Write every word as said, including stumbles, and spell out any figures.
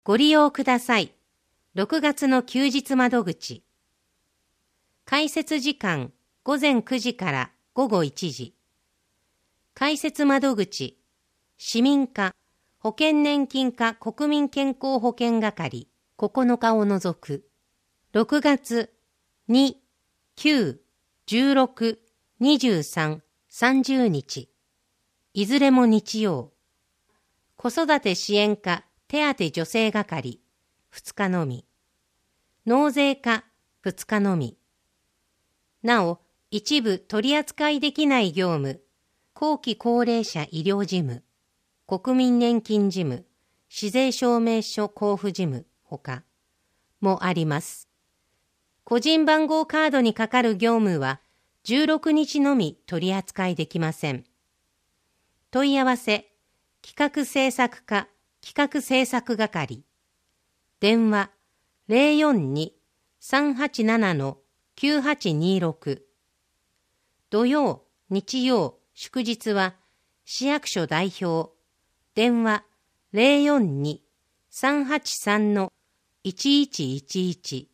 ご利用ください。ろくがつの休日窓口。開設時間ごぜんくじからごごいちじ。開設窓口、市民課、保険年金課国民健康保険係、ここのかを除く。ろくがつに、く、じゅうろく、にじゅうさん、さんじゅうにち。いずれも日曜。子育て支援課手当助成係、ふつかのみ。納税課ふつかのみ。なお、一部取り扱いできない業務、後期高齢者医療事務、国民年金事務、市税証明書交付事務ほかもあります。個人番号カードにかかる業務はじゅうろくにちのみ取り扱いできません。問い合わせ、企画制作課企画制作係。電話 ゼロよんに さんはちなな きゅうはちにろく。土曜、日曜、祝日は市役所代表。電話 ゼロよんに さんはちさん いちいちいちいち。